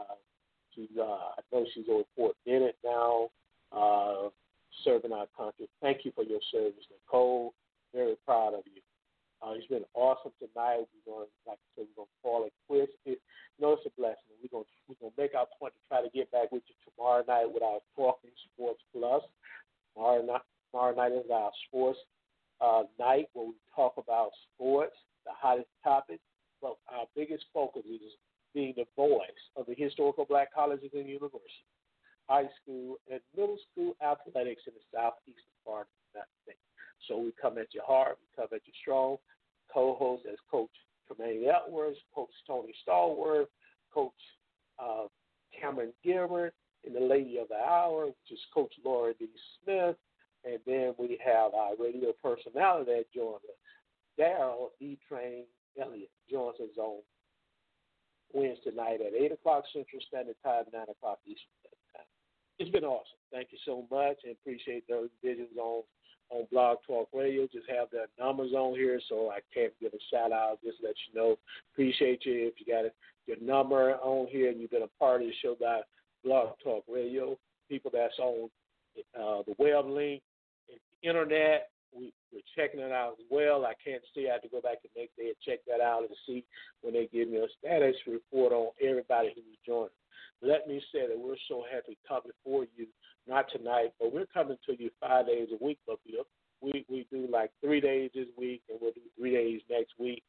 I know she's over Fort Bennett now, serving our country. Thank you for your service, Nicole. Very proud of you. It's been awesome tonight. We're going, like I said, we're going to call it quits. It's a blessing. We're going to make our point to try to get back with you tomorrow night with our Talking Sports Plus. Tomorrow night is our sports night where we talk about sports, the hottest topic. But our biggest focus is being the voice of the historical black colleges and universities, high school and middle school athletics in the southeastern part of the United States. So we come at you hard, we come at you strong. Co-host as Coach Tremaine Edwards, Coach Tony Stallworth, Coach Cameron Gilbert, and the Lady of the Hour, which is Coach Laura D. Smith. And then we have our radio personality that joins us. Daryl E-Train Elliott joins us on Wednesday night at 8 o'clock Central Standard Time, 9 o'clock Eastern Standard Time. It's been awesome. Thank you so much, and appreciate those visions on Blog Talk Radio. Just have their numbers on here, so I can't give a shout-out. Just let you know. Appreciate you if you got your number on here and you've been a part of the show by Blog Talk Radio. People that's on the web link, and the internet, we're checking it out as well. I can't see. I have to go back the next day and check that out and see when they give me a status report on everybody who's joining. Let me say that we're so happy to come before you, not tonight, but we're coming to you 5 days a week, but we do like 3 days this week, and we'll do 3 days next week.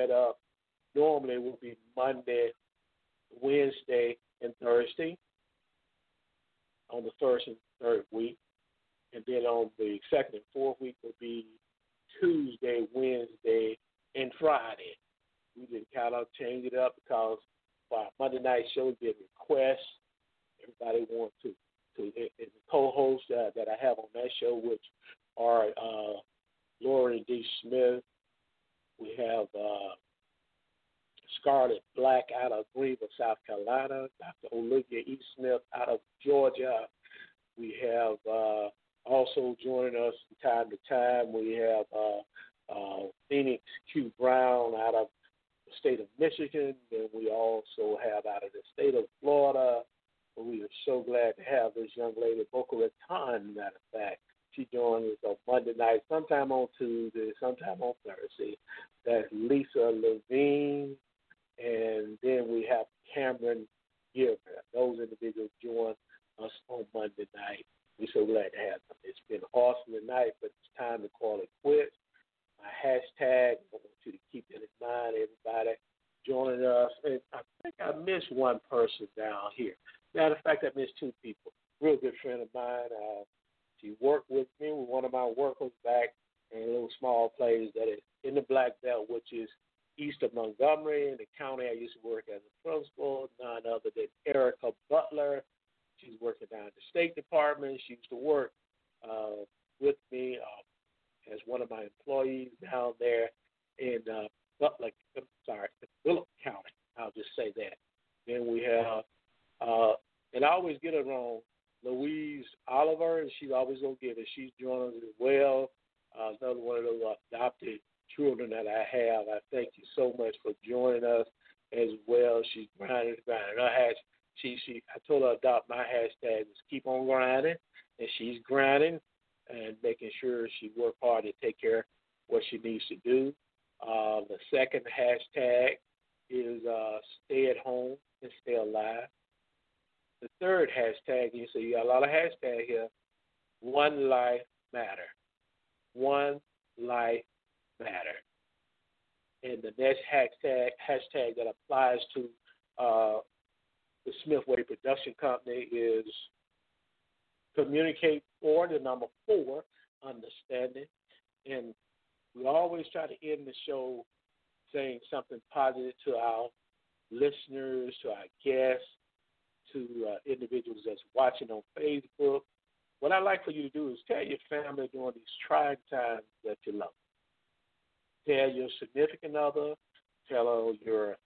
set up. Normally it will be Monday, Wednesday, and Thursday on the first and third week. And then on the second and fourth week will be Tuesday, Wednesday, and Friday. We didn't kind of change it up because for our Monday night show, we get requests. Everybody wants to and the co-hosts that I have on that show, which are Lauren D. Smith. We have Scarlett Black out of Greenville, South Carolina. Dr. Olivia E. Smith out of Georgia. We have also joining us from time to time. We have Phoenix Q. Brown out of the state of Michigan, and we also have out of the state of Florida. We are so glad to have this young lady, Boca Raton, matter of fact. She joins us on Monday night, sometime on Tuesday, sometime on Thursday. That's Lisa Levine, and then we have Cameron Gilbert. Those individuals join us on Monday night. We're so glad to have them. It's been awesome tonight, but it's time to call it quits. My hashtag, I want you to keep that in mind, everybody joining us. And I think I missed one person down here. Matter of fact, I missed two people. Real good friend of mine. She worked with me with one of my workers back in a little small place that is in the Black Belt, which is east of Montgomery in the county I used to work as a principal, none other than Erica Butler. She's working down at the State Department. She used to work with me as one of my employees down there in Phillip County. I'll just say that. Then we have, and I always get it wrong, Louise Oliver, and she's always going to get it. She's joining us as well. Another one of those adopted children that I have. I thank you so much for joining us as well. She's grinding. I told her to adopt my hashtag is keep on grinding, and she's grinding and making sure she works hard to take care of what she needs to do. The second hashtag is stay at home and stay alive. The third hashtag, you see, you got a lot of hashtags here. One life matter. One life matter. And the next hashtag that applies to the Smithway Production Company is communicate for, the number 4, understanding. And we always try to end the show saying something positive to our listeners, to our guests, to individuals that's watching on Facebook. What I'd like for you to do is tell your family during these trying times that you love them. Tell your significant other, tell your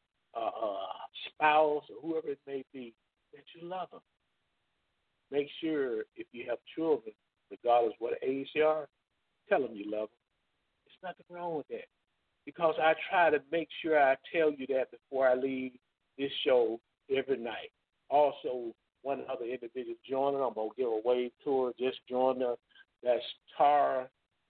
spouse or whoever it may be that you love them. Make sure if you have children, regardless of what age they are, tell them you love them. There's nothing wrong with that. Because I try to make sure I tell you that before I leave this show every night. Also, one other individual joining, I'm going to give a wave to her. Just joined her. That's Tara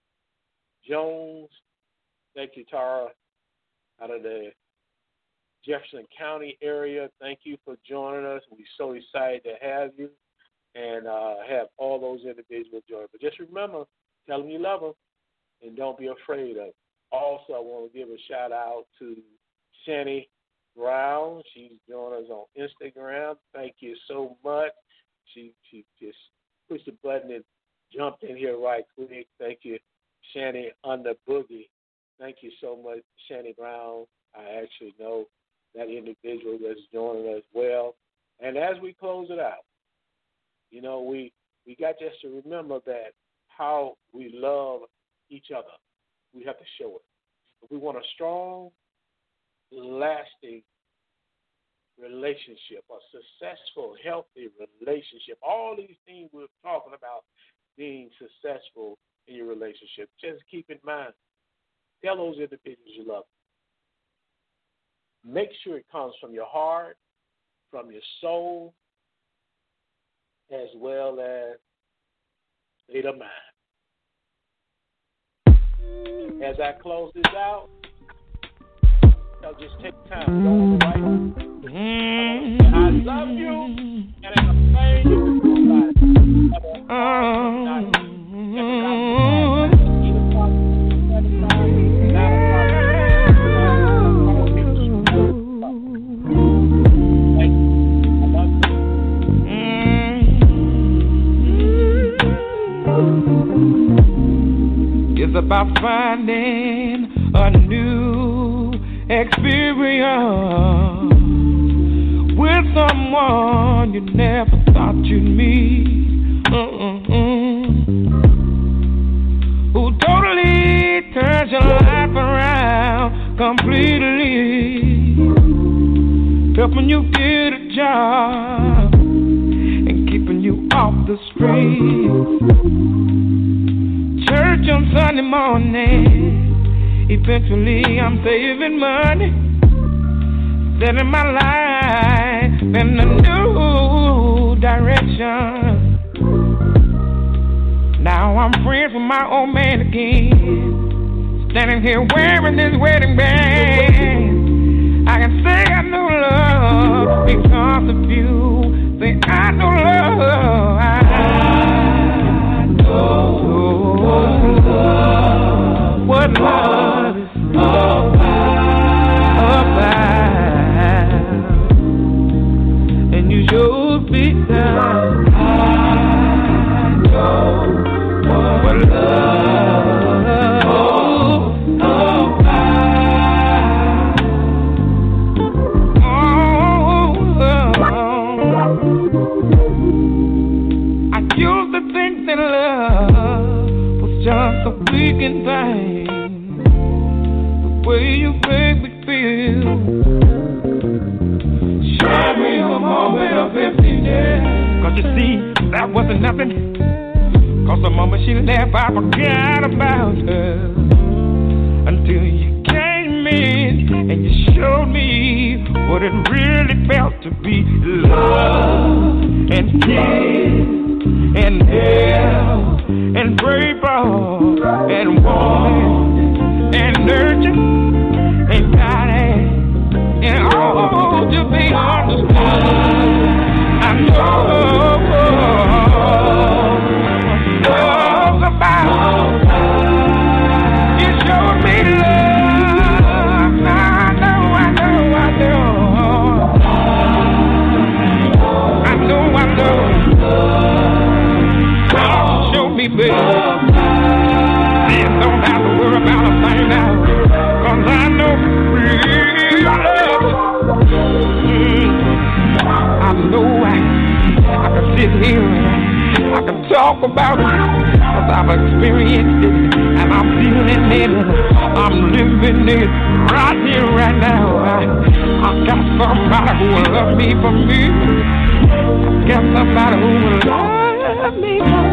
Jones. Thank you, Tara, out of the Jefferson County area. Thank you for joining us. We're so excited to have you and have all those individuals join. But just remember, tell them you love them and don't be afraid of them. Also, I want to give a shout-out to Shani Brown. She's joined us on Instagram. Thank you so much. She just pushed the button and jumped in here right quick. Thank you, Shani Under Boogie. Thank you so much, Shani Brown. I actually know that individual that's joining us well. And as we close it out, you know, we got just to remember that how we love each other. We have to show it. If we want a strong, lasting relationship, a successful, healthy relationship, all these things we're talking about being successful in your relationship, just keep in mind, tell those individuals you love them. Make sure it comes from your heart, from your soul, as well as state of mind. As I close this out, I'll just take time. Don't write. I love you, and it's a pain you can do about it. finding a new experience with someone you never thought you'd meet. Who totally turns your life around completely, helping you get a job and keeping you off the street. Church on Sunday morning, eventually I'm saving money, setting my life in a new direction. Now I'm friends with my old man again, standing here wearing this wedding band. I can say I know love because of you. Say I know love. I know what love is about. And you sure speak down. I know what love is about. I used to think that love was just a weekend thing, the way you make me feel. Share me a moment of emptiness, 'cause you see, that wasn't nothing. 'Cause the moment she left, I forgot about her. Until you came in and you showed me what it really felt to be love and kiss and hell and brave and warm and nurture and guiding and all to be understood. I know love's about. You showed me love. I know. Show me, baby. Then don't have to worry about a thing now, 'cause I know real love. I know I can sit here and I can talk about it, 'cause I've experienced it and I'm feeling it. I'm living it right here, right now. I got somebody who will love me for me. I got somebody who will love me for me.